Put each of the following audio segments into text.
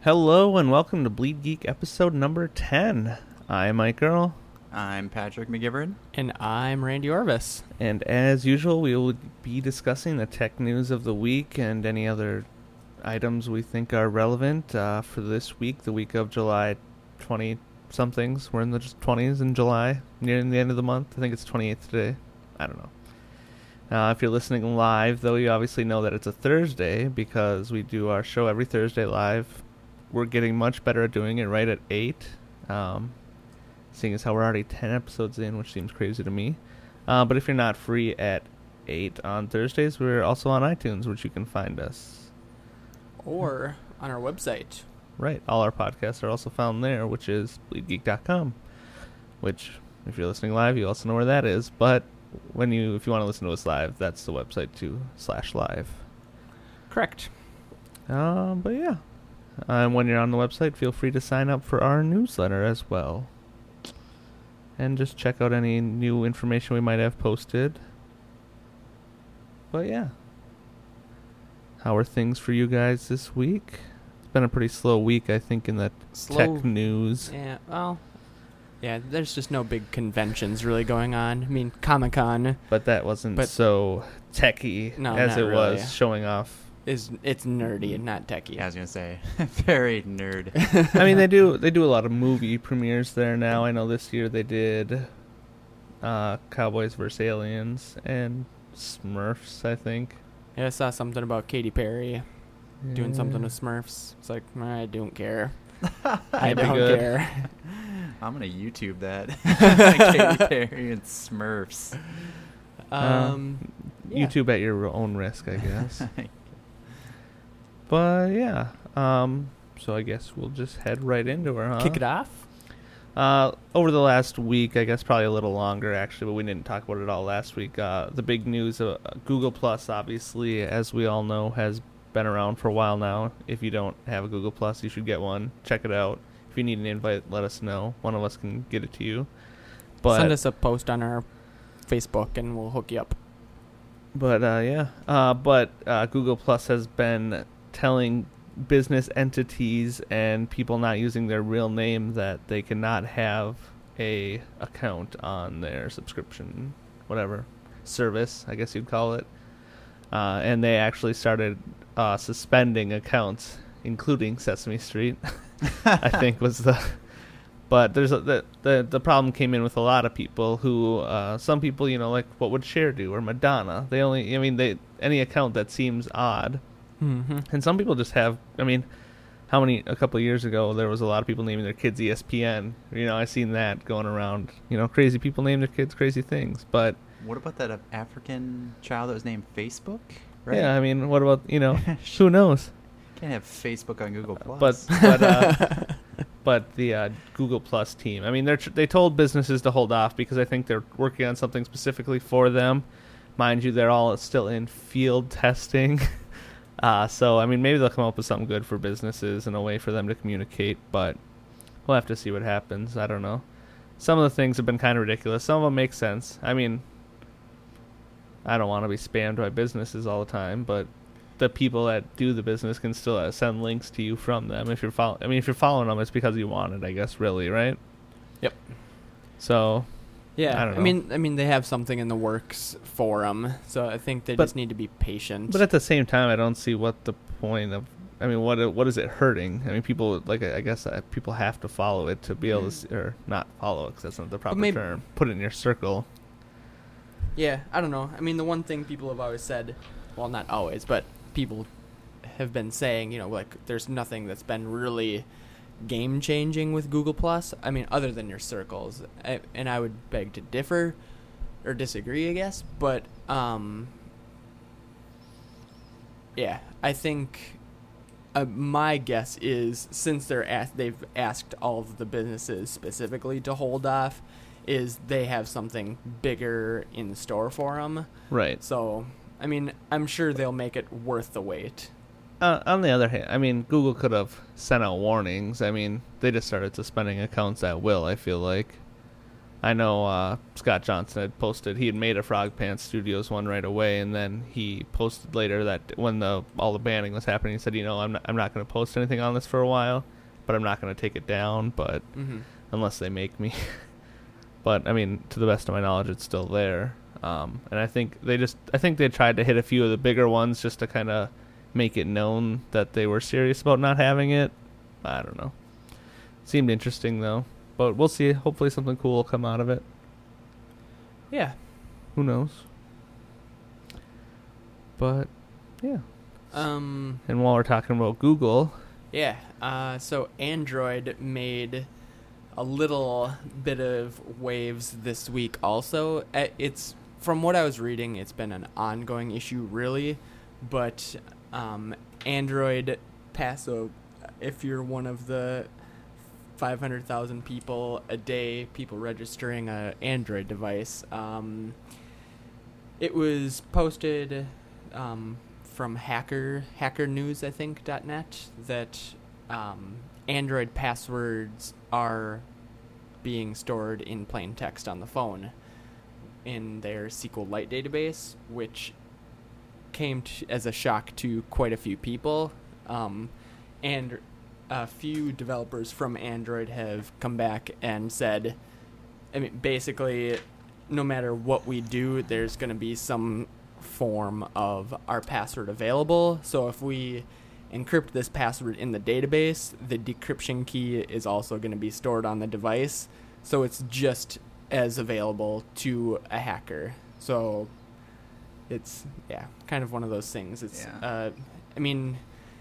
Hello and welcome to Bleed Geek episode number 10. I'm Mike Earl. I'm Patrick McGivern. And I'm Randy Orvis. And as usual, we will be discussing the tech news of the week and any other items we think are relevant for this week, the week of July 20-somethings. We're in the 20s in July, nearing the end of the month. I think it's 28th today. I don't know. If you're listening live, though, you obviously know that it's a Thursday because we do our show every Thursday live. We're getting much better at doing it right at 8, seeing as how we're already 10 episodes in, which seems crazy to me. But if you're not free at 8 on Thursdays, we're also on iTunes, which you can find us. Or on our website. Right. All our podcasts are also found there, which is bleedgeek.com, which, if you're listening live, you also know where that is. But if you want to listen to us live, that's the website too, /live. Correct. But yeah. And when you're on the website, feel free to sign up for our newsletter as well. And just check out any new information we might have posted. But yeah. How are things for you guys this week? It's been a pretty slow week, I think, in the tech news. Yeah, well, yeah, there's just no big conventions really going on. I mean, Comic-Con. But that wasn't so techy as it was showing off. It's nerdy and not techy. Yeah, I was gonna say, very nerd. I mean, they do a lot of movie premieres there now. I know this year they did Cowboys vs. Aliens and Smurfs, I think. Yeah, I saw something about Katy Perry doing something with Smurfs. It's like, I don't care. I don't care. I'm gonna YouTube that. Katy Perry and Smurfs. YouTube at your own risk, I guess. But yeah, so I guess we'll just head right into her, huh? Kick it off? Over the last week, I guess probably a little longer actually, but we didn't talk about it all last week. The big news of Google Plus, obviously, as we all know, has been around for a while now. If you don't have a Google Plus, you should get one. Check it out. If you need an invite, let us know. One of us can get it to you. But send us a post on our Facebook and we'll hook you up. But Google Plus has been telling business entities and people not using their real name that they cannot have a account on their subscription, whatever, service, I guess you'd call it. And they actually started suspending accounts, including Sesame Street, I think was the... But there's the problem came in with a lot of people who, some people, like what would Cher do or Madonna? Any account that seems odd. Mm-hmm. And some people just have, a couple of years ago, there was a lot of people naming their kids ESPN. I seen that going around. Crazy people name their kids crazy things. But what about that African child that was named Facebook? Right? Yeah, what about, who knows? Can't have Facebook on Google Plus. But the Google Plus team, they told businesses to hold off because I think they're working on something specifically for them. Mind you, they're all still in field testing. So, maybe they'll come up with something good for businesses and a way for them to communicate, but we'll have to see what happens. I don't know. Some of the things have been kind of ridiculous. Some of them make sense. I don't want to be spammed by businesses all the time, but the people that do the business can still send links to you from them. If you're following them, it's because you want it, I guess, really, right? Yep. So, yeah, I don't know. They have something in the works for them, so I think they just need to be patient. But at the same time, I don't see what the point of. What is it hurting? People I guess people have to follow it to be able to, or not follow it because that's not the proper term. Put it in your circle. Yeah, I don't know. The one thing people have always said, well, not always, but people have been saying, there's nothing that's been really game changing with Google Plus. Other than your circles, and I would beg to differ or disagree, I guess. But yeah, I think my guess is since they've asked all of the businesses specifically to hold off, is they have something bigger in store for them. Right. So, I'm sure they'll make it worth the wait. On the other hand, Google could have sent out warnings. They just started suspending accounts at will, I feel like. I know Scott Johnson had posted, he had made a Frog Pants Studios one right away, and then he posted later that when all the banning was happening, he said, I'm not going to post anything on this for a while, but I'm not going to take it down, but unless they make me. But, I mean, to the best of my knowledge, it's still there. And I think they tried to hit a few of the bigger ones just to kind of make it known that they were serious about not having it. I don't know. Seemed interesting, though. But we'll see. Hopefully something cool will come out of it. Yeah. Who knows? But, yeah. And while we're talking about Google... Yeah. So Android made a little bit of waves this week also. It's, from what I was reading, it's been an ongoing issue, really. But Android Paso, if you're one of the 500,000 people a day, people registering an Android device. It was posted from Hacker News, I think, .net, that Android passwords are being stored in plain text on the phone in their SQLite database, which came as a shock to quite a few people. And a few developers from Android have come back and said, I mean, basically, no matter what we do, there's going to be some form of our password available. So if we encrypt this password in the database, the decryption key is also going to be stored on the device. So it's just as available to a hacker. So it's, kind of one of those things. It's, I mean...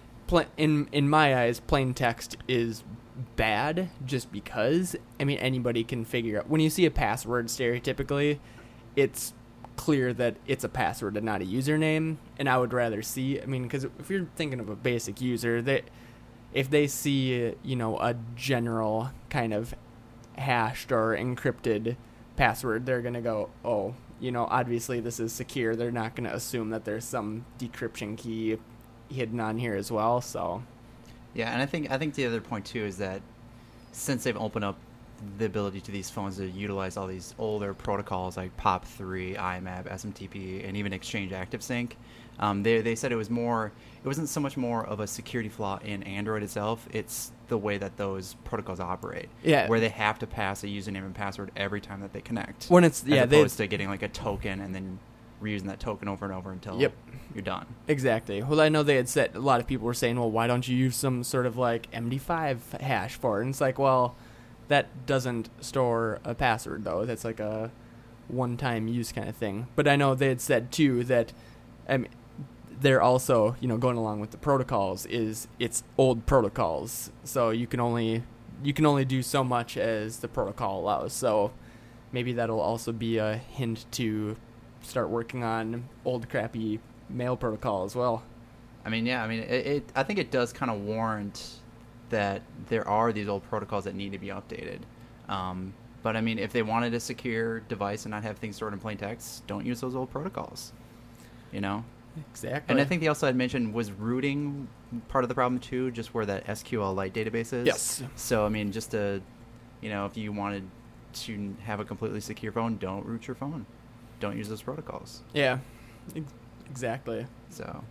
In my eyes, plain text is bad just because, I mean, anybody can figure out. When you see a password, stereotypically, it's clear that it's a password and not a username. And I would rather see, I mean, because if you're thinking of a basic user, if they see, a general kind of hashed or encrypted password, they're going to go, oh, obviously this is secure. They're not going to assume that there's some decryption key hidden on here as well. So and I think the other point too is that since they've opened up the ability to these phones to utilize all these older protocols like POP3, IMAP, SMTP, and even Exchange ActiveSync, they said it wasn't so much more of a security flaw in Android itself, it's the way that those protocols operate, where they have to pass a username and password every time that they connect, when it's as opposed to getting like a token and then reusing that token over and over until you're done. Exactly. Well, I know they had said, a lot of people were saying, well, why don't you use some sort of like MD5 hash for it? And it's like, well, that doesn't store a password, though. That's like a one-time use kind of thing. But I know they had said, too, that they're also, going along with the protocols, it's old protocols. So you can only do so much as the protocol allows. So maybe that'll also be a hint to start working on old crappy mail protocol as well. I think it does kind of warrant that there are these old protocols that need to be updated. But I mean, if they wanted a secure device and not have things stored in plain text, don't use those old protocols. Exactly. And I think they also had mentioned, was routing part of the problem too, just where that SQLite database is? Yes. So I mean, just to, if you wanted to have a completely secure phone, don't root your phone. Don't use those protocols. Yeah, exactly. So,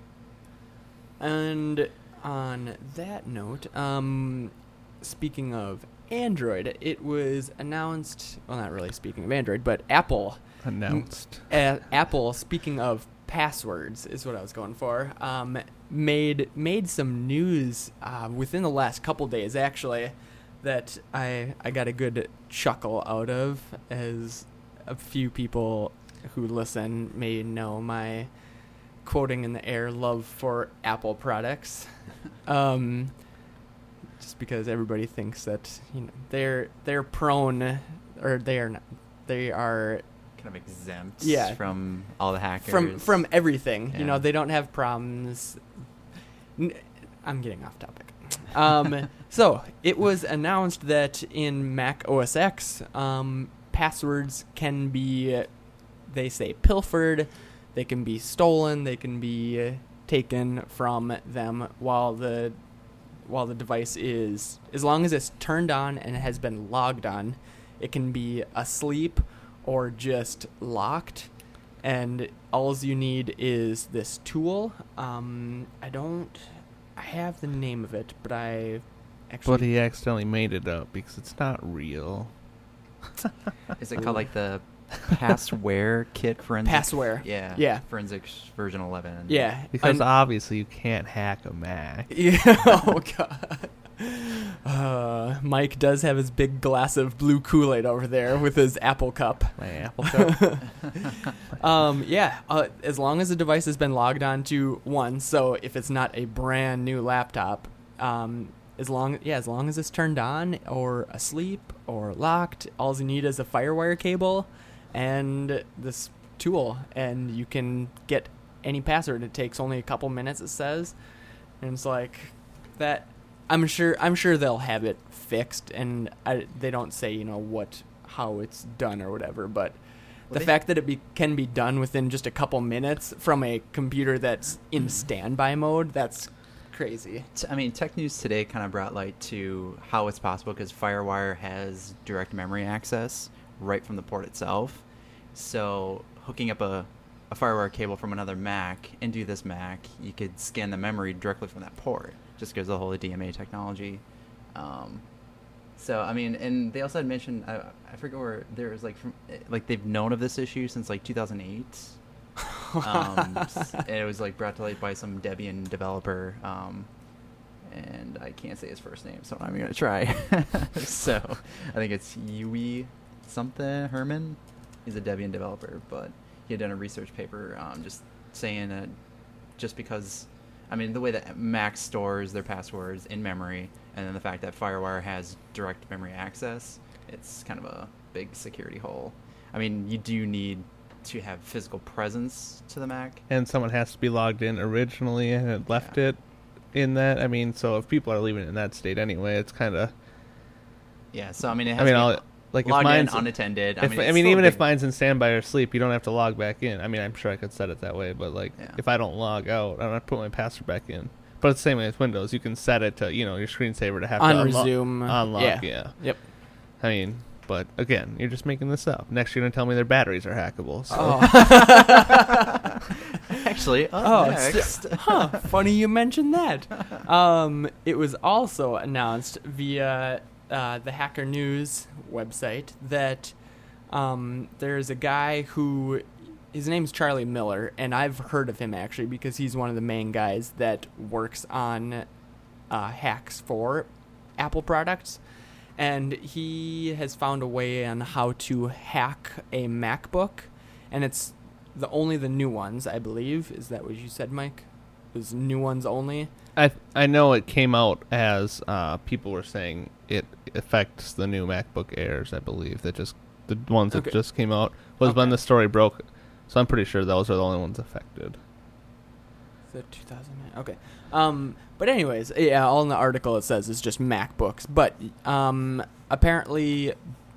and on that note, speaking of Android, it was announced, well, not really speaking of Android, but Apple announced. Apple, speaking of passwords, is what I was going for, made some news within the last couple days, actually, that I got a good chuckle out of, as a few people who listen may know my quoting in the air love for Apple products. Just because everybody thinks that they're prone, or they are kind of exempt from all the hackers, from everything. They don't have problems. I'm getting off topic. So it was announced that in Mac OS X, passwords can be, they say, pilfered, they can be stolen, they can be taken from them while the device is, as long as it's turned on and it has been logged on, It can be asleep or just locked. And all you need is this tool. I have the name of it, but I actually... But he accidentally made it up because it's not real. Is it called like the Passware Kit Forensics? Passware. Yeah. Yeah. Forensics version 11. Yeah. Because obviously you can't hack a Mac. Yeah. Oh, God. Mike does have his big glass of blue Kool-Aid over there with his Apple cup. My Apple cup. As long as the device has been logged on to one, so if it's not a brand new laptop, as long as it's turned on or asleep or locked, all you need is a FireWire cable and this tool, and you can get any password. It takes only a couple minutes, it says, and it's like that. I'm sure they'll have it fixed, and they don't say how it's done or whatever, but the fact that it can be done within just a couple minutes from a computer that's in standby mode, that's crazy. I mean, Tech News Today kind of brought light to how it's possible because FireWire has direct memory access right from the port itself. So hooking up a FireWire cable from another Mac into this Mac, you could scan the memory directly from that port, just because of the whole DMA technology. So, I mean, and they also had mentioned, I forget where, there was they've known of this issue since 2008. And it was brought to light by some Debian developer, and I can't say his first name, so I'm not even going to try. So, I think it's Yui something, Herman. He's a Debian developer, but he had done a research paper just saying that just because, I mean, the way that Mac stores their passwords in memory, and then the fact that FireWire has direct memory access, it's kind of a big security hole. I mean, you do need to have physical presence to the Mac. And someone has to be logged in originally and had left it in that. I mean, so if people are leaving it in that state anyway, it's kind of... Yeah, so I mean, it has to be logged in unattended. Even if mine's in standby or sleep, you don't have to log back in. I mean, I'm sure I could set it that way, but if I don't log out, I don't have to put my password back in. But it's the same way with Windows. You can set it to, your screensaver to have to resume. Unlock. Yeah. Yep. I mean, but again, you're just making this up. Next, you're going to tell me their batteries are hackable. So. Oh. Actually, next. Funny you mentioned that. It was also announced via the Hacker News website that there's a guy who, his name's Charlie Miller, and I've heard of him actually because he's one of the main guys that works on hacks for Apple products. And he has found a way on how to hack a MacBook, and it's only the new ones, I believe. Is that what you said, Mike? It was new ones only? I know it came out as people were saying it affects the new MacBook Airs, I believe. The ones that just came out was when the story broke. So I'm pretty sure those are the only ones affected. The 2009. Okay. But anyways, yeah, all in the article it says is just MacBooks. But apparently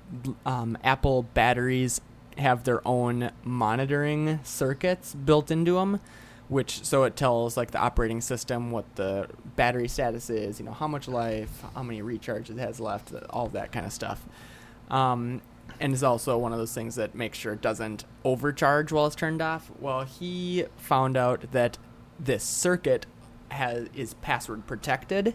Apple batteries have their own monitoring circuits built into them, so it tells the operating system what the battery status is, how much life, how many recharges it has left, all that kind of stuff. And it's also one of those things that makes sure it doesn't overcharge while it's turned off. Well, he found out that this circuit is password protected,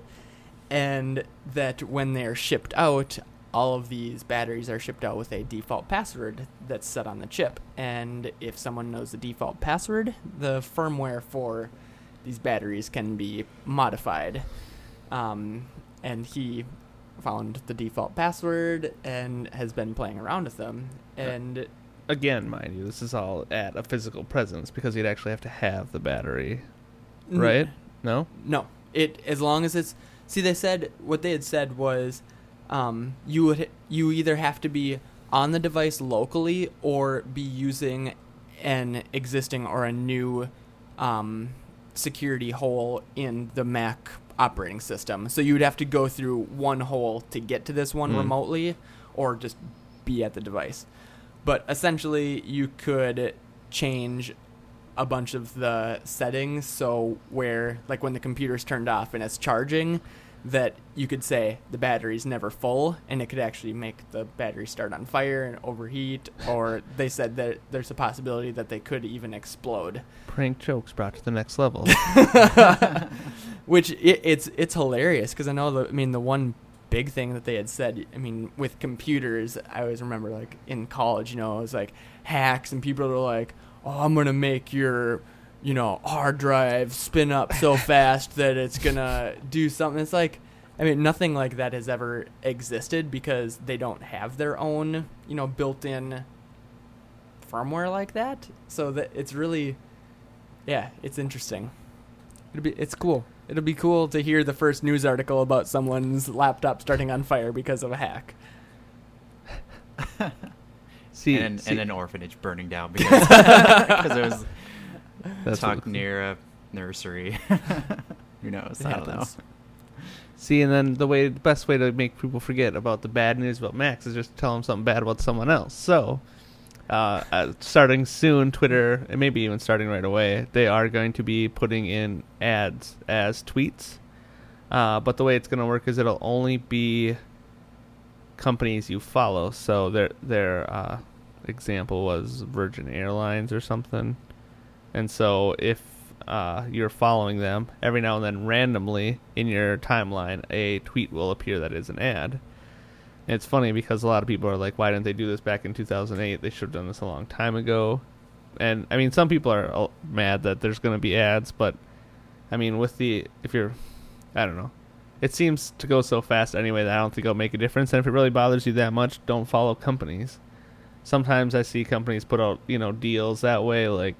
and that when they're shipped out, all of these batteries are shipped out with a default password that's set on the chip. And if someone knows the default password, the firmware for these batteries can be modified. And he found the default password and has been playing around with them. And again, mind you, this is all at a physical presence because you'd actually have to have the battery, right? No? No. As long as it's... See, what they had said was you either have to be on the device locally or be using an existing or a new security hole in the Mac operating system. So you would have to go through one hole to get to this one remotely, or just be at the device. But essentially, you could change a bunch of the settings, so where when the computer's turned off and it's charging, that you could say the battery's never full, and it could actually make the battery start on fire and overheat, or they said that there's a possibility that they could even explode. Prank jokes brought to the next level. Which it's hilarious, because I know the one big thing that they had said, I mean, with computers, I always remember, like, in college, it was like hacks, and people were like, oh, I'm gonna make your hard drive spin up so fast that it's gonna do something. It's like, I mean, nothing like that has ever existed, because they don't have their own, built-in firmware like that. So that it's really, it's interesting. It's cool. It'll be cool to hear the first news article about someone's laptop starting on fire because of a hack. And an orphanage burning down because it was tucked near a nursery. Who knows? I don't know. See, and then the best way to make people forget about the bad news about Macs is just tell them something bad about someone else. So, starting soon, Twitter, and maybe even starting right away, they are going to be putting in ads as tweets. But the way it's going to work is it'll only be companies you follow. So their example was Virgin Airlines or something. And so if you're following them, every now and then randomly in your timeline, a tweet will appear that is an ad. And it's funny because a lot of people are like, why didn't they do this back in 2008? They should have done this a long time ago. And, I mean, some people are mad that there's going to be ads, but, I mean, I don't know. It seems to go so fast anyway that I don't think it'll make a difference. And if it really bothers you that much, don't follow companies. Sometimes I see companies put out, deals that way, like,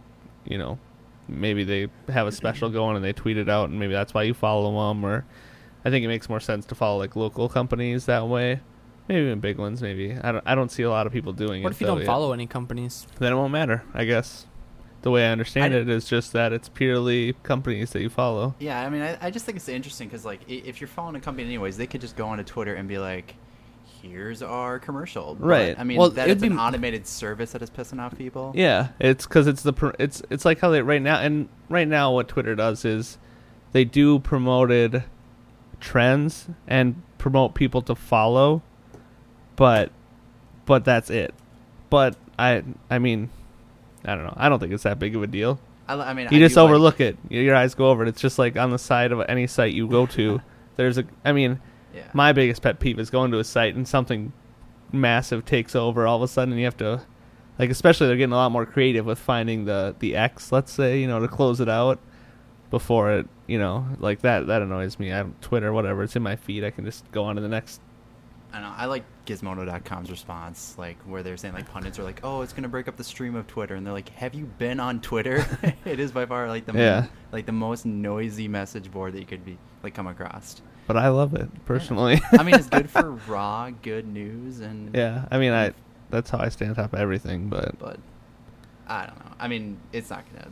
maybe they have a special going and they tweet it out, and maybe that's why you follow them. Or I think it makes more sense to follow, like, local companies that way. Maybe even big ones, maybe. I don't see a lot of people doing it. What if you don't follow any companies? Then it won't matter, I guess. The way I understand it is just that it's purely companies that you follow. Yeah, I mean, I just think it's interesting because, like, if you're following a company anyways, they could just go onto Twitter and be like, here's our commercial. Right. But, I mean, it's an automated service that is pissing off people. Yeah, it's because it's like how they right now what Twitter does is they do promoted trends and promote people to follow, but that's it. But I mean, I don't know. I don't think it's that big of a deal. I mean, you just overlook it. Your eyes go over it. It's just like on the side of any site you go to. My biggest pet peeve is going to a site and something massive takes over all of a sudden, and you have to, like, especially they're getting a lot more creative with finding the X, let's say, to close it out before it, like that annoys me. Twitter, whatever, it's in my feed. I can just go on to the next. I know. I like Gizmodo.com's response, like, where they're saying, like, pundits are like, oh, it's going to break up the stream of Twitter. And they're like, have you been on Twitter? It is by far, like, the most noisy message board that you could come across. But I love it, personally. Yeah. I mean, it's good for raw, good news. And yeah, I mean, that's how I stay on top of everything. But I don't know. I mean, it's not going to.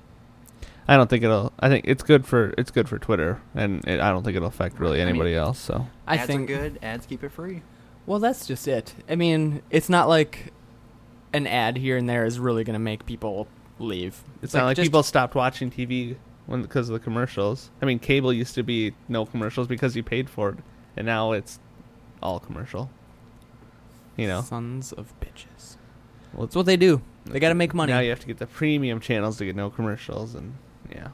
I don't think it'll. I think it's good for Twitter, and I don't think it'll affect really anybody else. So ads are good. Ads keep it free. Well, that's just it. I mean, it's not like an ad here and there is really going to make people leave. It's not like people stopped watching TV because of the commercials. I mean, cable used to be no commercials because you paid for it, and now it's all commercial. Sons of bitches. Well, it's what they do. They got to make money. Now you have to get the premium channels to get no commercials, and yeah.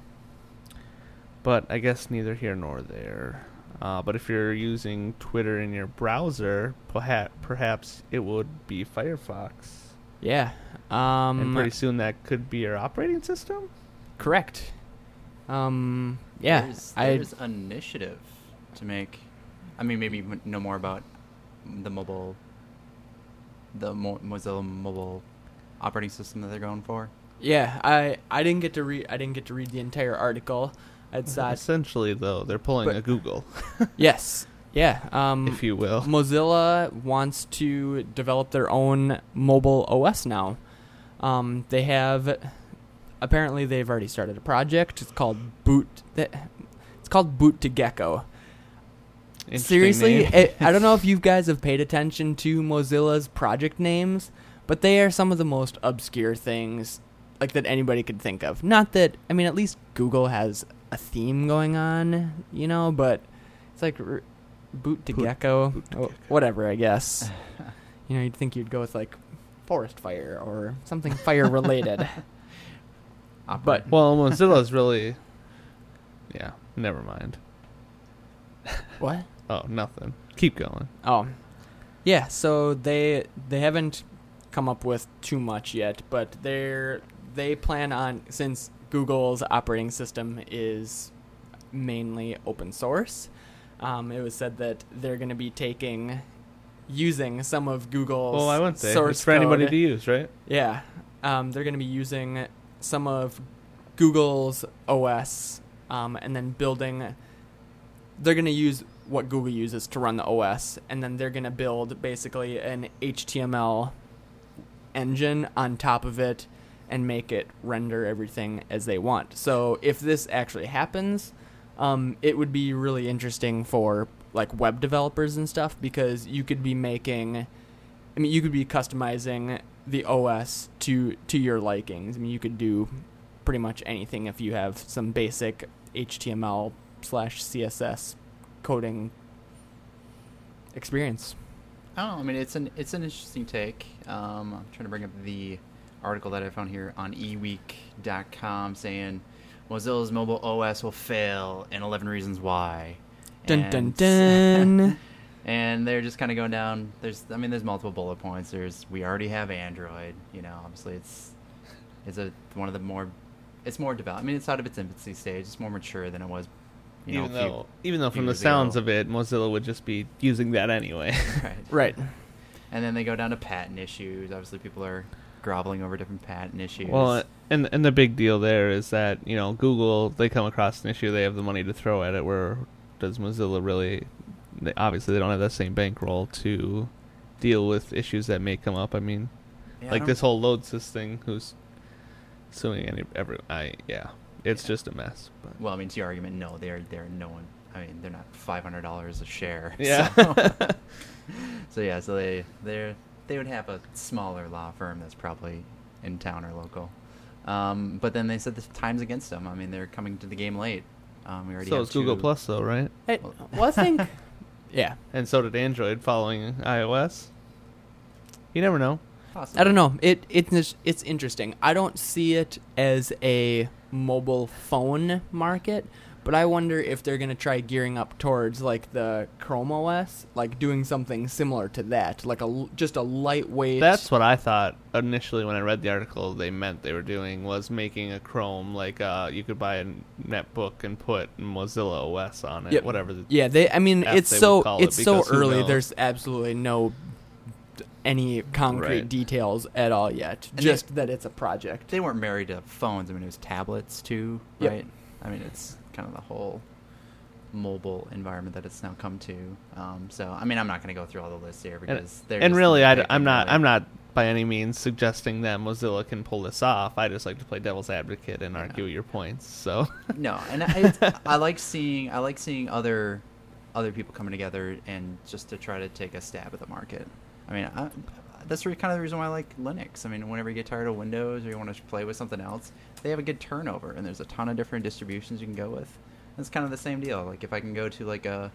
But I guess neither here nor there. But if you're using Twitter in your browser, perhaps it would be Firefox. Yeah. And pretty soon that could be your operating system? Correct. Yeah. There's an initiative to make... I mean, maybe you know more about the Mozilla mobile operating system that they're going for. Yeah, I didn't get to read the entire article. Essentially, though, they're pulling a Google. Yes. Yeah. If you will. Mozilla wants to develop their own mobile OS now. They have... Apparently, they've already started a project. It's called Boot to Gecko. Seriously, I don't know if you guys have paid attention to Mozilla's project names, but they are some of the most obscure things like that anybody could think of. Not that, I mean, at least Google has a theme going on, but It's like boot to gecko, boot to oh, gecko. Whatever, I guess. You'd think you'd go with like forest fire or something fire related. But Well, Mozilla's really... Yeah, never mind. what? Oh, nothing. Keep going. Oh, yeah. So they haven't come up with too much yet, but they plan on, since Google's operating system is mainly open source. It was said that they're going to be using some of Google's Well, I wouldn't say. source It's for anybody code. to use, right? Yeah. They're going to be using some of Google's OS, and then they're going to use what Google uses to run the OS, and then they're going to build basically an HTML engine on top of it and make it render everything as they want. So if this actually happens, it would be really interesting for like web developers and stuff, because you could be customizing the OS to your likings. I mean, you could do pretty much anything if you have some basic HTML/CSS coding experience. I don't know. I mean, it's an interesting take. I'm trying to bring up the article that I found here on eweek.com saying Mozilla's mobile OS will fail and 11 reasons why. Dun dun dun. And they're just kind of going down. There's multiple bullet points. We already have Android. Obviously it's more developed. I mean, it's out of its infancy stage. It's more mature than it was. Even though from the years sounds ago. of it, Mozilla would just be using that anyway. Right. Right. And then they go down to patent issues. Obviously, people are groveling over different patent issues. Well, and the big deal there is that Google, they come across an issue, they have the money to throw at it. Where does Mozilla really? Obviously, they don't have that same bankroll to deal with issues that may come up. I mean, this whole LoadSys thing, who's suing it's just a mess. But. Well, I mean, to your argument, no, they're no one. I mean, they're not $500 a share. Yeah. So they would have a smaller law firm that's probably in town or local. But then they said the time's against them. I mean, they're coming to the game late. We already So have it's Google Plus, though, right? I think. Yeah. And so did Android following iOS. You never know. Possibly. I don't know. It's interesting. I don't see it as a mobile phone market, but I wonder if they're going to try gearing up towards like the Chrome OS, like doing something similar to that, like just a lightweight. That's what I thought initially when I read the article. They meant they were doing was making a Chrome, like you could buy a netbook and put Mozilla OS on it, Yep. whatever. Yeah, it's they so would call it, it's so because who early. knows? There's absolutely no any concrete Right. details at all yet. And Just that it's a project. They weren't married to phones. I mean, it was tablets too, Yep. right? I mean, it's kind of the whole mobile environment that it's now come to. So, I mean, I'm not going to go through all the lists here because they're And just really, nitpicking, I'm really. not by any means suggesting that Mozilla can pull this off. I just like to play devil's advocate and argue your points. So No, and I like seeing other people coming together and just to try to take a stab at the market. I mean, that's kind of the reason why I like Linux. I mean, whenever you get tired of Windows or you want to play with something else, they have a good turnover, and there's a ton of different distributions you can go with. It's kind of the same deal. Like if I can go to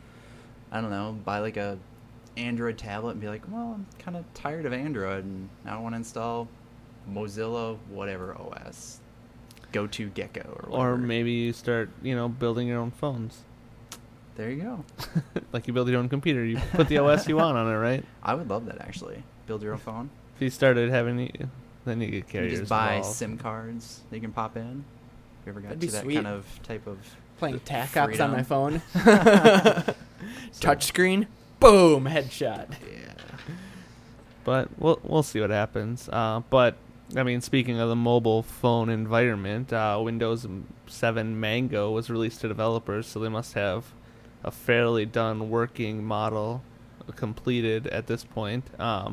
buy like a Android tablet and be like, well, I'm kind of tired of Android and I don't want to install Mozilla whatever OS. Go to Gecko or whatever. or maybe you start building your own phones. There you go. Like you build your own computer, you put the OS you want on it, right? I would love that actually. Build your own phone. If you started having, then you get You carriers just buy involved. SIM cards that you can pop in. Have you ever got That'd to be that sweet. kind of type of Playing TAC ops on my freedom? phone. So- Touchscreen. Boom. Headshot. Yeah. But we'll see what happens. But I mean, speaking of the mobile phone environment, Windows 7 Mango was released to developers, so they must have a fairly done working model completed at this point.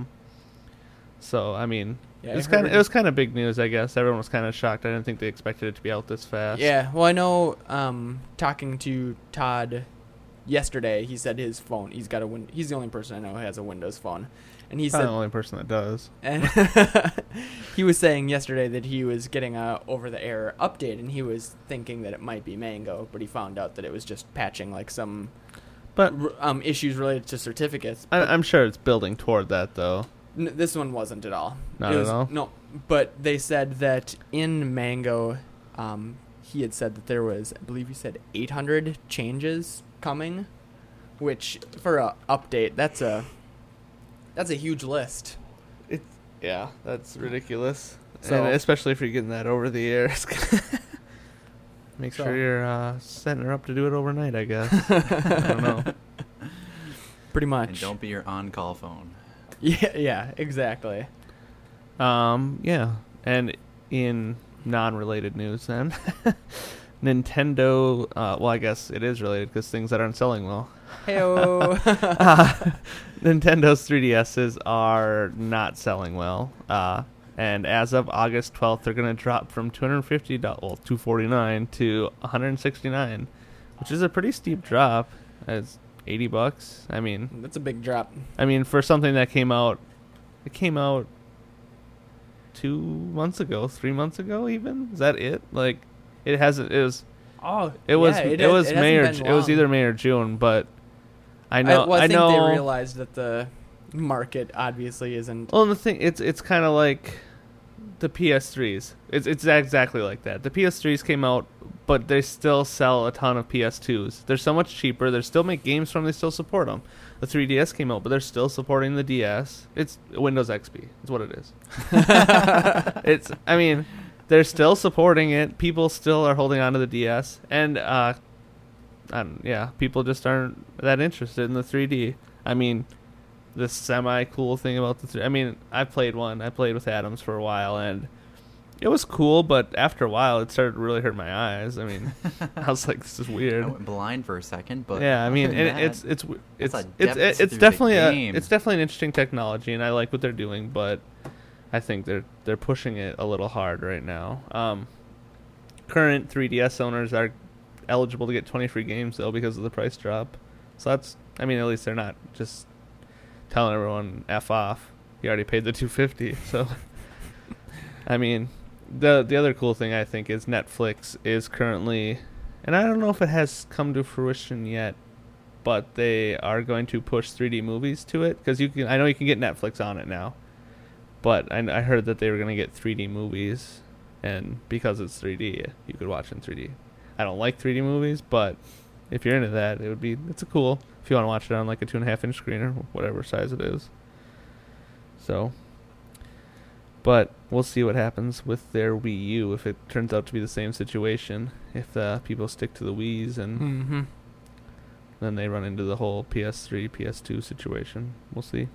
So I mean, Yeah, it was kind of big news, I guess. Everyone was kind of shocked. I didn't think they expected it to be out this fast. Yeah, well, I know. Talking to Todd yesterday, he said his phone. He's the only person I know who has a Windows phone, and he I'm the said, only person that does. and he was saying yesterday that he was getting a over-the-air update, and he was thinking that it might be Mango, but he found out that it was just patching like some But issues related to certificates. I'm sure it's building toward that, though. This one wasn't at all. Not at all? No, but they said that in Mango, he had said that there was, I believe he said 800 changes coming, which for a update, that's a huge list. Yeah, that's ridiculous. So- And especially if you're getting that over the air. Make So- sure you're setting her up to do it overnight, I guess. I don't know. Pretty much. And don't be your on-call phone. Yeah, exactly. Yeah. And in non-related news then, Nintendo, well, I guess it is related because things that aren't selling well. Heyo. Nintendo's 3DSs are not selling well. And as of August 12th, they're going to drop from $249 to $169, which is a pretty steep drop. It's $80. I mean, That's a big drop. for something that came out 2 months ago, 3 months ago, even. Is that it? Like, it hasn't. It was. Oh, It was. yeah, it was hasn't May or been it was long. either May or June, but I know. I think know. they realized that the market obviously isn't. Well, and the thing, it's kind of like the PS3s. It's exactly like that. The PS3s came out, but they still sell a ton of PS2s. They're so much cheaper. They still make games from them. They still support them. The 3DS came out, but they're still supporting the DS. It's Windows XP. It's what it is. They're still supporting it. People still are holding on to the DS, and people just aren't that interested in the 3D. The semi-cool thing about the 3D. I played one. I played with Adams for a while, and it was cool, but after a while, it started to really hurt my eyes. I was like, this is weird. I went blind for a second, but Yeah, other than that, it's that's a it's depth through the definitely game. it's definitely an interesting technology, and I like what they're doing, but I think they're pushing it a little hard right now. Current 3DS owners are eligible to get 20 free games though because of the price drop. So that's at least they're not just telling everyone F off. You already paid the $250, so the other cool thing I think is Netflix is currently, and I don't know if it has come to fruition yet, but they are going to push 3D movies to it because I know you can get Netflix on it now, but I heard that they were going to get 3D movies, and because it's 3D, you could watch in 3D. I don't like 3D movies, but if you're into that, it's a cool if you want to watch it on like a 2.5-inch screen or whatever size it is. So. But we'll see what happens with their Wii U if it turns out to be the same situation. If people stick to the Wiis and then they run into the whole PS3, PS2 situation. We'll see.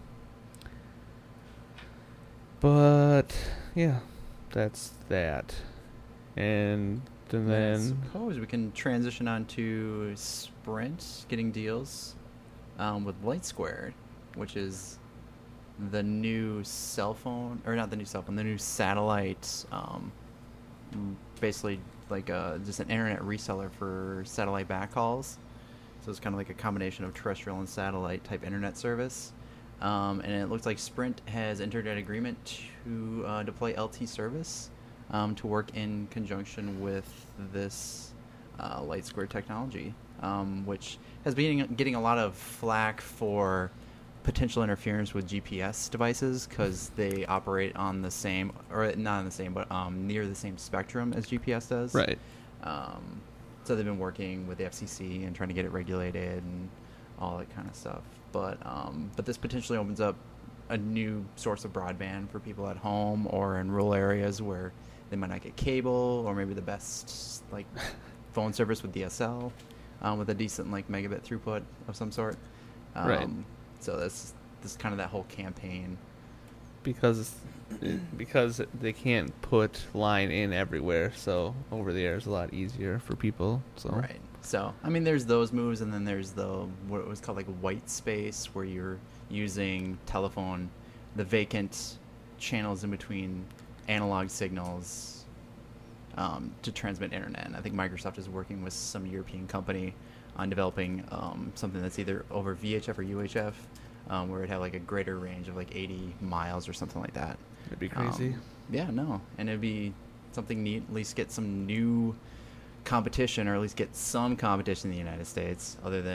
But, yeah, that's that. And I then... suppose we can transition on to Sprint getting deals with Light Square, which is the new cell phone, or not the new cell phone, the new satellite, basically like just an internet reseller for satellite backhauls. So it's kind of like a combination of terrestrial and satellite type internet service. And it looks like Sprint has entered an agreement to deploy LT service to work in conjunction with this Light Square technology, which has been getting a lot of flack for potential interference with GPS devices because they operate on the same, or not on the same, but near the same spectrum as GPS does. Right. So they've been working with the FCC and trying to get it regulated and all that kind of stuff. But this potentially opens up a new source of broadband for people at home or in rural areas where they might not get cable, or maybe the best like phone service with DSL with a decent like megabit throughput of some sort. Right. So this is kind of that whole campaign. Because they can't put line in everywhere, so over the air is a lot easier for people. So Right. So there's those moves, and then there's what was called like white space, where you're using the vacant channels in between analog signals to transmit internet. And I think Microsoft is working with some European company on developing something that's either over VHF or UHF, where it'd have like a greater range of like 80 miles or something like that. it'd be crazy. And it'd be something neat, at least get some new competition, or at least get some competition in the United States other than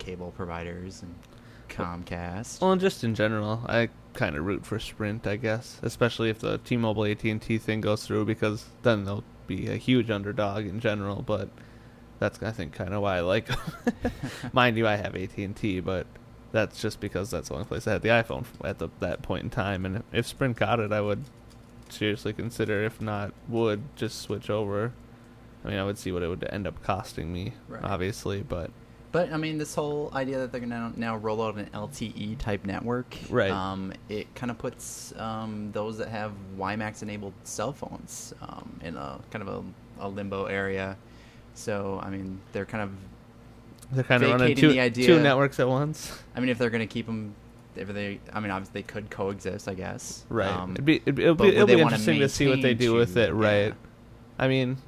cable providers and Comcast. Well, and just in general, I kind of root for Sprint, I guess, especially if the T-Mobile AT&T thing goes through, because then they'll be a huge underdog in general. But that's, I think, kind of why I like them. Mind you, I have AT&T, but that's just because that's the only place I had the iPhone at that point in time. And if Sprint got it, I would seriously consider. If not, would just switch over. I mean, I would see what it would end up costing me, obviously, but I mean, this whole idea that they're going to now roll out an LTE type network, right? It kind of puts those that have WiMAX enabled cell phones in a kind of a limbo area. So, I mean, they're kind of running two networks at once. I mean, if they're going to keep them, obviously they could coexist, I guess. Right. It'll be interesting to see what they do with it. Right. I mean,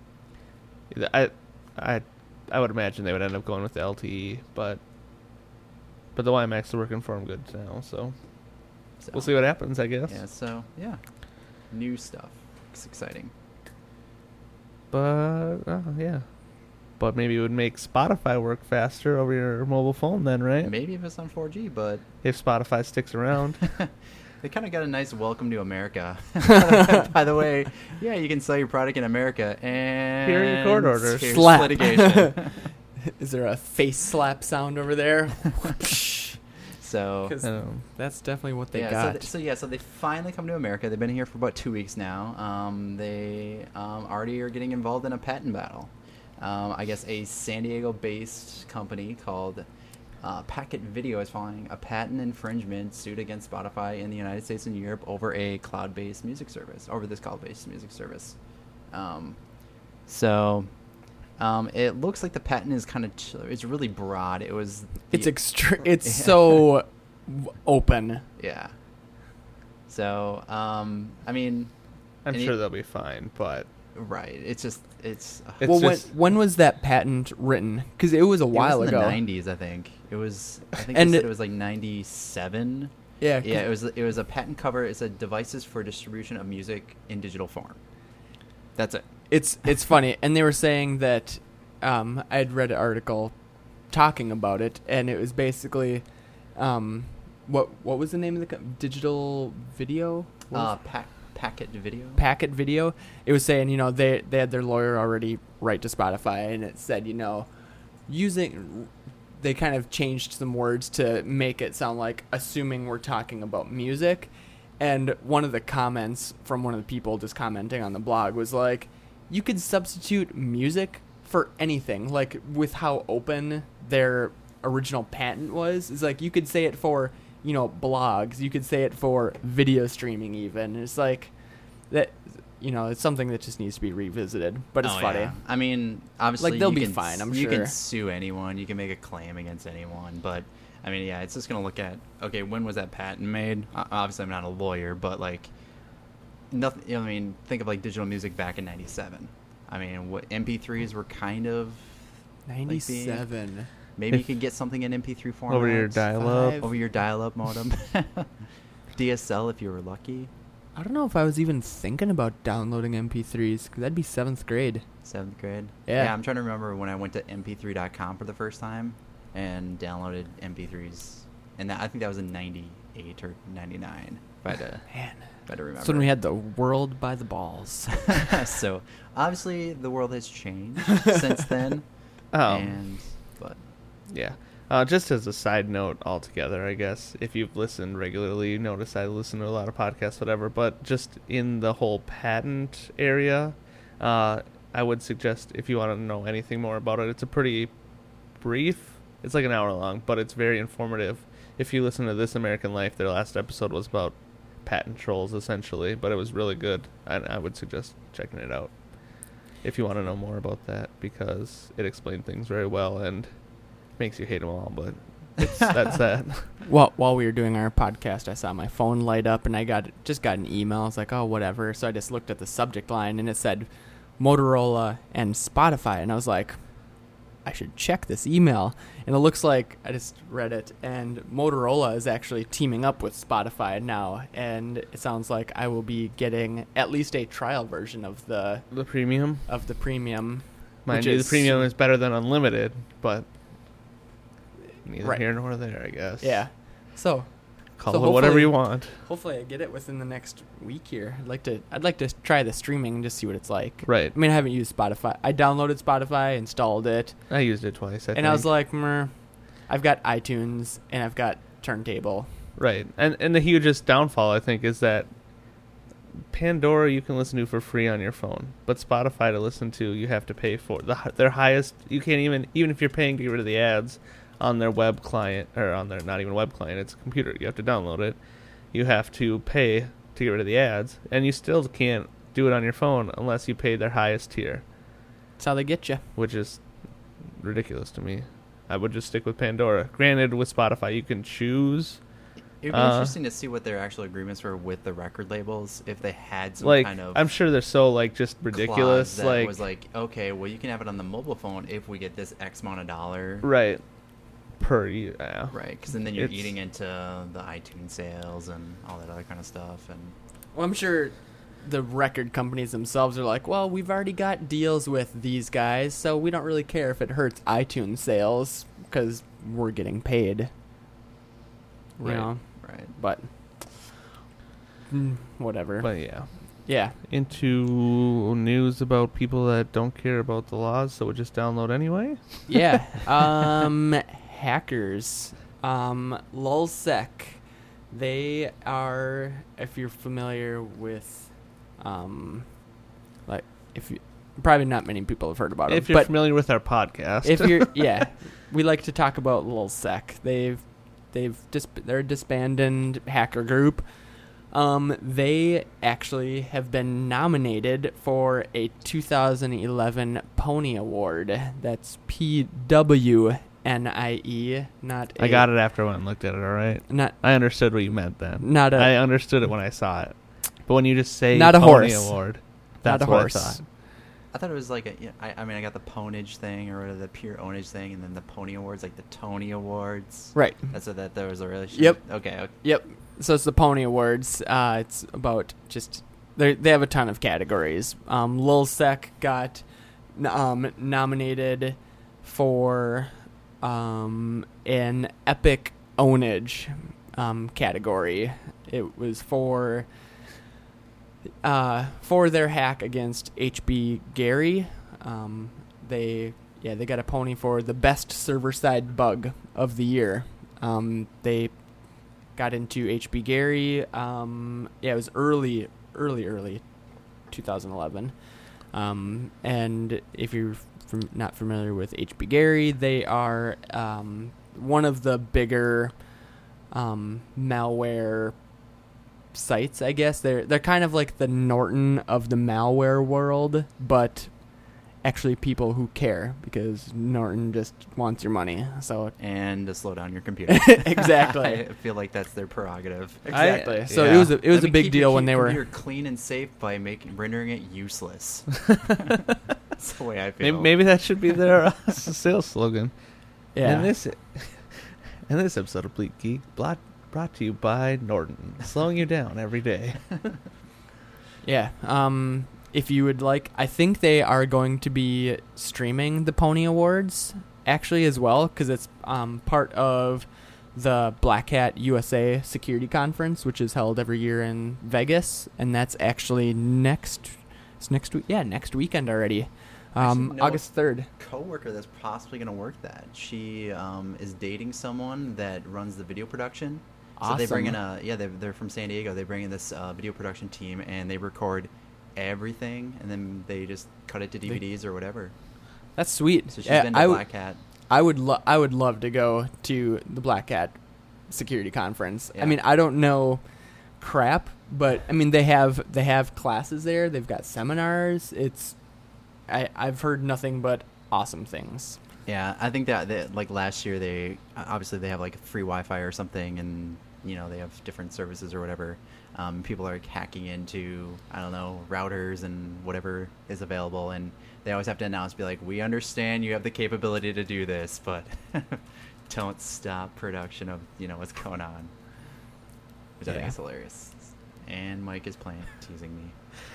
I would imagine they would end up going with the LTE, but the WiMAX are working for them good now, so we'll see what happens, I guess. Yeah. So new stuff. It's exciting. But but maybe it would make Spotify work faster over your mobile phone then, right? Maybe if it's on 4G, but if Spotify sticks around. They kind of got a nice welcome to America. By the way, yeah, you can sell your product in America, and here are your court orders. Slap. Litigation. Is there a face slap sound over there? So that's definitely what they got. So they finally come to America. They've been here for about 2 weeks now. They already are getting involved in a patent battle. I guess a San Diego-based company called Packet Video is filing a patent infringement suit against Spotify in the United States and Europe over this cloud-based music service. It looks like the patent is kind of it's really broad. It's so open. Yeah. So I mean, I'm sure they'll be fine, but right. When was that patent written? Because it was a while ago. In the 90s, I think. It was. I think they said it was like 97. Yeah. Yeah. It was a patent cover. It said devices for distribution of music in digital form. That's it. It's funny, and they were saying that I had read an article talking about it, and it was basically what was the name of the digital video? Packet Video. Packet Video. It was saying, they had their lawyer already write to Spotify, and it said, they kind of changed some words to make it sound like assuming we're talking about music. And one of the comments from one of the people just commenting on the blog was like, you could substitute music for anything. Like, with how open their original patent was, is like, you could say it for blogs, you could say it for video streaming even. It's like that, it's something that just needs to be revisited, but it's funny. Yeah. I mean, obviously, they'll be fine, I'm sure. You can sue anyone, you can make a claim against anyone, but I mean, yeah, it's just going to look at, okay, when was that patent made? Obviously, I'm not a lawyer, but like, nothing, I mean, think of like digital music back in 97. I mean, what MP3s were kind of 97. Like maybe you could get something in MP3 format. Over your dial-up. Over your dial-up modem. DSL if you were lucky. I don't know if I was even thinking about downloading MP3s, because that'd be 7th grade. 7th grade? Yeah. I'm trying to remember when I went to mp3.com for the first time and downloaded MP3s. And I think that was in 98 or 99. Better remember. That's when we had the world by the balls. So, obviously, the world has changed since then. Yeah. Just as a side note altogether, I guess, if you've listened regularly, you notice I listen to a lot of podcasts, whatever, but just in the whole patent area, I would suggest, if you want to know anything more about it, it's a pretty brief, it's like an hour long, but it's very informative. If you listen to This American Life, their last episode was about patent trolls, essentially, but it was really good. I would suggest checking it out if you want to know more about that, because it explained things very well and makes you hate them all, but that's that. Well, while we were doing our podcast, I saw my phone light up, and I just got an email. I was like, oh, whatever. So I just looked at the subject line, and it said Motorola and Spotify, and I was like, I should check this email. And it looks like, I just read it, and Motorola is actually teaming up with Spotify now, and it sounds like I will be getting at least a trial version of the premium. Mind you, the premium is better than unlimited, but neither Right. here nor there, I guess. Yeah. So Call So it whatever hopefully- you want. hopefully I get it within the next week here. I'd like to try the streaming and just see what it's like. Right. I mean, I haven't used Spotify. I downloaded Spotify, installed it, I used it twice, I and I was think. like, Meh, I've got iTunes and I've got Turntable. Right. And the hugest downfall, I think, is that Pandora you can listen to for free on your phone, but Spotify to listen to you have to pay for. Their highest, you can't even if you're paying to get rid of the ads on their web client, or on their, not even web client, it's a computer, you have to download it. You have to pay to get rid of the ads, and you still can't do it on your phone unless you pay their highest tier, That's how they get you. which is ridiculous to me. I would just stick with Pandora. Granted, with Spotify, you can choose. It'd be interesting to see what their actual agreements were with the record labels, if they had some Like, kind of I'm sure they're so, like, just clause ridiculous. that Like, was like, okay, well, you can have it on the mobile phone if we get this X amount of dollar. right. Per year. Yeah. Right, because then you're It's- eating into the iTunes sales and all that other kind of stuff. And Well, I'm sure the record companies themselves are like, well, we've already got deals with these guys, so we don't really care if it hurts iTunes sales because we're getting paid. You Right. know, right, but whatever. But yeah. Yeah. Into news about people that don't care about the laws, so would just download anyway. Yeah. Hackers. Lulzsec. They are, if you're familiar with, like, if you, probably not many people have heard about them. If you're but familiar with our podcast, if you're, yeah, we like to talk about Lulzsec. They're a disbanded hacker group. They actually have been nominated for a 2011 Pony Award. That's PWNIE, not a, I got it after I went and looked at it. All right, not I understood what you meant then. not a I understood it when I saw it, but when you just say Not a Pony horse. Award, not that's a what horse. I thought. I thought it was like I mean, I got the Ponage thing or the pure ownage thing, and then the Pony Awards, like the Tony Awards. Right. That's what that there was a relationship. Yep. Okay. Yep. So it's the Pony Awards. It's about just they have a ton of categories. Lulzsec got nominated for an epic ownage category. It was for their hack against HB Gary. They got a pony for the best server-side bug of the year. They got into HB Gary. It was early 2011. And if you're not familiar with HB Gary, they are one of the bigger malware sites, I guess. They're kind of like the Norton of the malware world, but actually people who care, because Norton just wants your money. So And to slow down your computer. exactly. I feel like that's their prerogative. Exactly. So yeah. it was a Let me big keep your deal when they were. computer clean and safe by rendering it useless. That's the way I feel. Maybe that should be their sales slogan. Yeah. And this episode of Bleak Geek brought to you by Norton, slowing you down every day. Yeah. If you would like, I think they are going to be streaming the Pony Awards actually as well, because it's part of the Black Hat USA Security Conference, which is held every year in Vegas, and that's actually next week. Yeah, next weekend already. Actually, no. August 3rd. Coworker that's possibly going to work that. She is dating someone that runs the video production. So they bring in they're from San Diego. They bring in this video production team, and they record everything, and then they just cut it to DVDs or whatever. That's sweet. So she's been to Black Hat. I would love to go to the Black Hat Security Conference. Yeah. I mean, I don't know crap, but I mean they have classes there. They've got seminars. I've heard nothing but awesome things. Yeah, I think that like last year they obviously they have like free Wi-Fi or something, and they have different services or whatever. People are hacking into, I don't know, routers and whatever is available, and they always have to announce, be like, we understand you have the capability to do this, but don't stop production of what's going on, which I think is hilarious. And Mike is teasing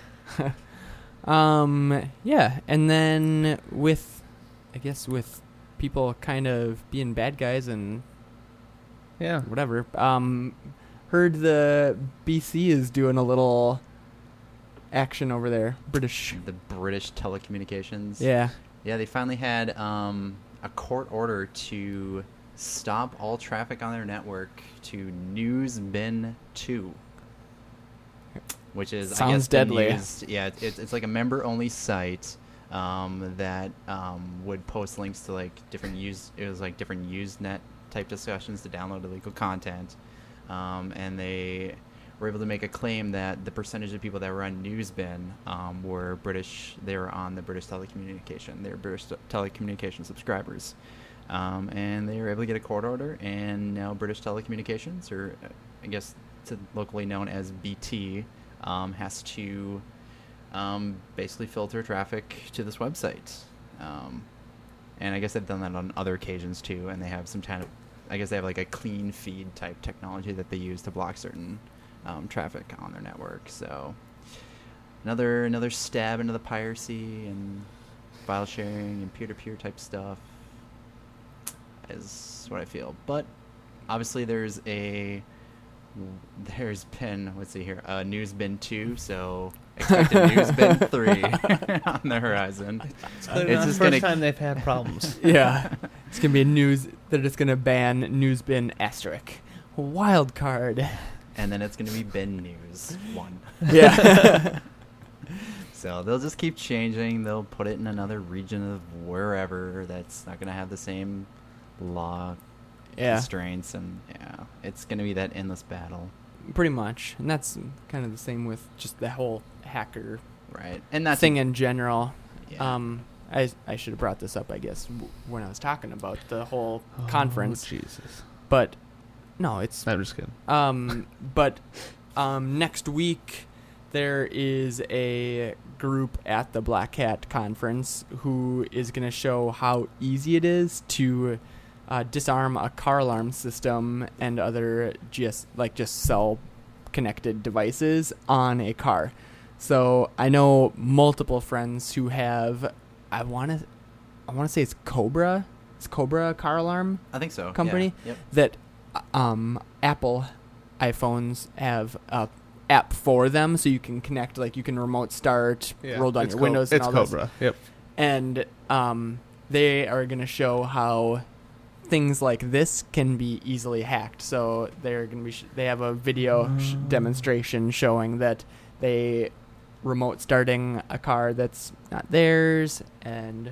me. Yeah, and then with people kind of being bad guys and Yeah. whatever. Heard the BC is doing a little action over there. British. The British Telecommunications. Yeah. Yeah, they finally had a court order to stop all traffic on their network to Newsbin 2, which is Sounds I guess deadly. It's like a member-only site that would post links to like different different Usenet type discussions to download illegal content, and they were able to make a claim that the percentage of people that were on Newsbin were British. They were on the British Telecommunication. They were British Telecommunication subscribers, and they were able to get a court order. And now British Telecommunications, or I guess locally known as BT, has to basically filter traffic to this website. And I guess they've done that on other occasions too. And they have some kind of, I guess they have like a clean feed type technology that they use to block certain traffic on their network. So another stab into the piracy and file sharing and peer-to-peer type stuff is what I feel. But obviously there's been, let's see here, Newsbin 2, so expect a Newsbin 3 on the horizon. It's clearly not the just first time they've had problems. Yeah. It's going to be they're just going to ban Newsbin asterisk. Wild card. And then it's going to be Bin News 1. Yeah. So they'll just keep changing. They'll put it in another region of wherever that's not going to have the same law constraints. And yeah, it's going to be that endless battle. Pretty much. And that's kind of the same with just the whole hacker Right. And that's thing in general. Yeah. I should have brought this up, I guess, when I was talking about the whole conference. Jesus. But no, it's I'm just kidding. but next week there is a group at the Black Hat conference who is going to show how easy it is to disarm a car alarm system and other just cell connected devices on a car. So I know multiple friends who have, I want to say it's Cobra car alarm I think so. company Yeah. Yep. that Apple iPhones have a app for them, so you can connect, like you can remote start, roll down your windows, and it's all Cobra. those. Yep. And they are going to show how things like this can be easily hacked. So they're going to be they have a video demonstration showing that they remote starting a car that's not theirs, and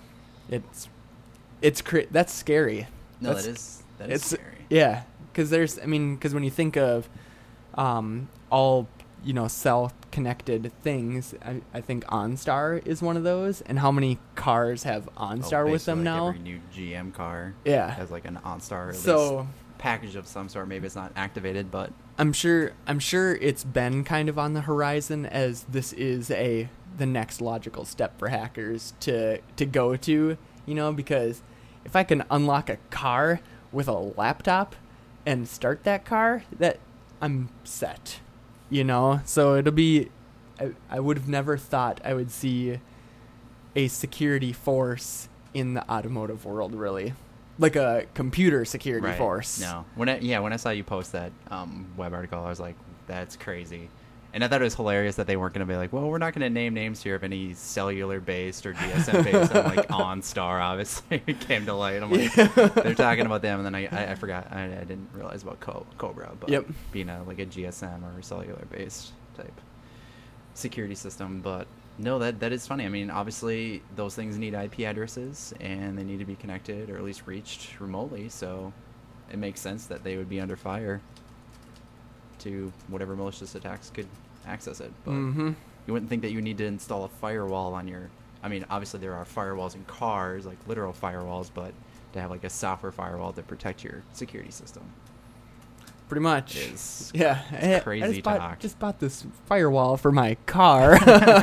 that's scary. No, That's- that is it's- scary. Yeah, because when you think of all cell connected things, I think OnStar is one of those. And how many cars have OnStar with them Basically, now? Every new GM car Yeah. has like an OnStar, at least So package of some sort. Maybe it's not activated, but I'm sure it's been kind of on the horizon, as this is the next logical step for hackers to go to, because if I can unlock a car with a laptop and start that car, that I'm set, so it'll be, I would have never thought I would see a security force in the automotive world, really, like a computer security right. force. No, when I saw you post that web article, I was like, that's crazy. And I thought it was hilarious that they weren't going to be like, well, we're not going to name names here of any cellular-based or GSM-based. I'm like, OnStar, obviously, came to light. I'm like, they're talking about them, and then I forgot. I didn't realize about Cobra, but being a GSM or cellular-based type security system. But no, that is funny. I mean, obviously, those things need IP addresses, and they need to be connected or at least reached remotely, so it makes sense that they would be under fire to whatever malicious attacks could access it. But you wouldn't think that you need to install a firewall on your... I mean, obviously there are firewalls in cars, like literal firewalls, but to have like a software firewall to protect your security system Pretty much. is Yeah. crazy I talk. just bought this firewall for my car.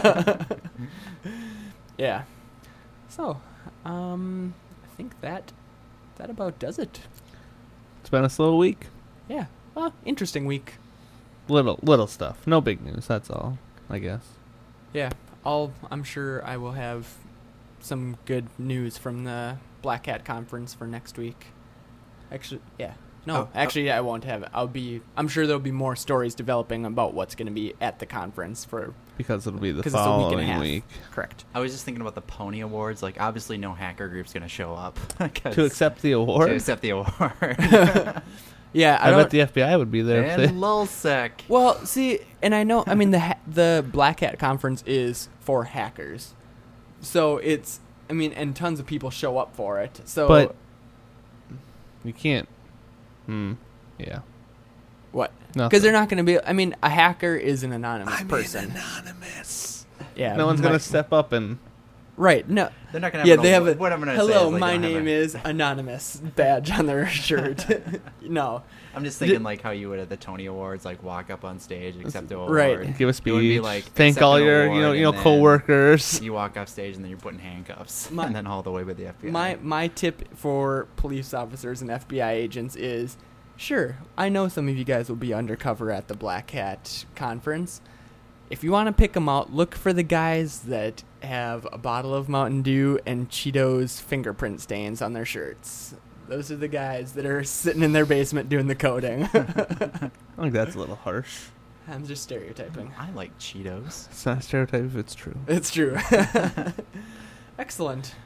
Yeah. So, I think that about does it. It's been a slow week. Yeah. Well, interesting week. Little stuff. No big news. That's all, I guess. Yeah. I'm sure I will have some good news from the Black Hat conference for next week. Actually, yeah. No, actually, I won't have it. I'm sure there'll be more stories developing about what's going to be at the conference because it'll be the it's a week and a following half. week. Correct. I was just thinking about the Pony Awards. Like, obviously, no hacker group's going to show up To accept the award? To accept the award. Yeah, I bet the FBI would be there. And LulzSec. Well, see, and I know. I mean, the Black Hat conference is for hackers, so it's. I mean, and tons of people show up for it. So, But you can't. Yeah. What? Nothing. Because they're not going to be. I mean, a hacker is an anonymous person. Anonymous. Yeah. No one's gonna step up and. Right. No. They're not going to Yeah, have they have a. what I'm gonna say Hello, is, like, my they don't have name is Anonymous badge on their shirt. No. I'm just thinking like how you would at the Tony Awards, like walk up on stage, accept the award. Right. Give a It would be speech. like, Thank accept all an your award, and then coworkers. You walk off stage and then you're put in handcuffs, My- and then hauled away with the FBI. My tip for police officers and FBI agents is, sure, I know some of you guys will be undercover at the Black Hat conference. If you want to pick them out, look for the guys that have a bottle of Mountain Dew and Cheetos fingerprint stains on their shirts. Those are the guys that are sitting in their basement doing the coding. I think that's a little harsh. I'm just stereotyping. I like Cheetos. It's not a stereotype if it's true. It's true. Excellent.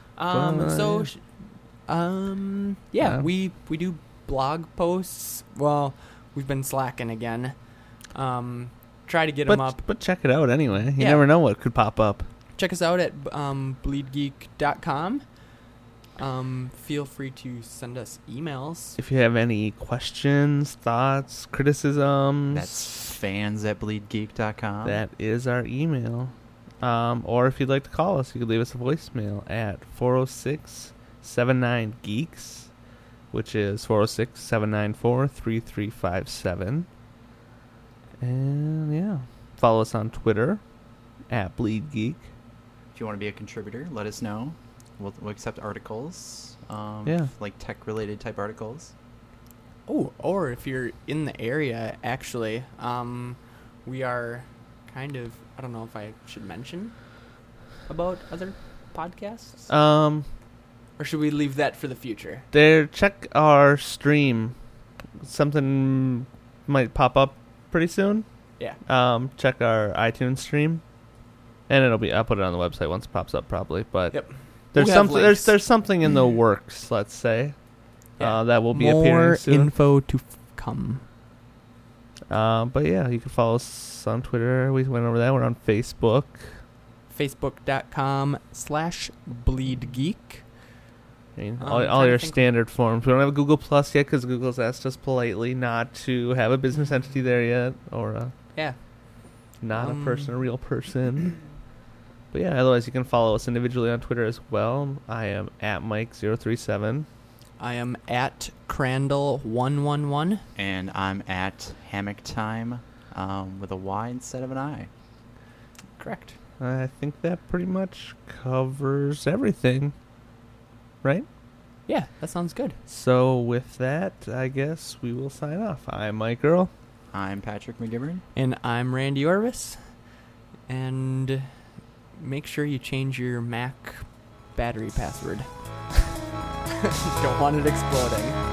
Yeah. We do blog posts. Well, we've been slacking again. Try to get them up. But check it out anyway. You Yeah. never know what could pop up. Check us out at bleedgeek.com. Feel free to send us emails. If you have any questions, thoughts, criticisms, That's fans@bleedgeek.com. that is our email. Or if you'd like to call us, you could leave us a voicemail at 406-79-GEEKS, which is 406-794-3357. And yeah, follow us on Twitter at BleedGeek. If you want to be a contributor, let us know. We'll accept articles. Yeah. Like tech-related type articles. Oh, or if you're in the area, actually, we are kind of, I don't know if I should mention about other podcasts, or should we leave that for the future? Check our stream. Something might pop up pretty soon. Yeah. Check our iTunes stream, and I'll put it on the website once it pops up probably. But Yep. there's We'll have something links. there's something in the works. Let's say Yeah. that will be More appearing soon. info to come. But yeah, you can follow us on Twitter. We went over that. We're on Facebook. Facebook.com/bleedgeek. I mean, I'm all trying to your think- standard forms. We don't have a Google Plus yet because Google's asked us politely not to have a business entity there yet, or Yeah. not a person, a real person. But yeah, otherwise you can follow us individually on Twitter as well. I am at Mike037. I am at Crandall111. And I'm at Hammock Time with a Y instead of an I. Correct. I think that pretty much covers everything, right? Yeah, that sounds good. So with that, I guess we will sign off. I'm Mike Earl. I'm Patrick McGivern. And I'm Randy Orvis. And make sure you change your Mac battery password. Don't want it exploding.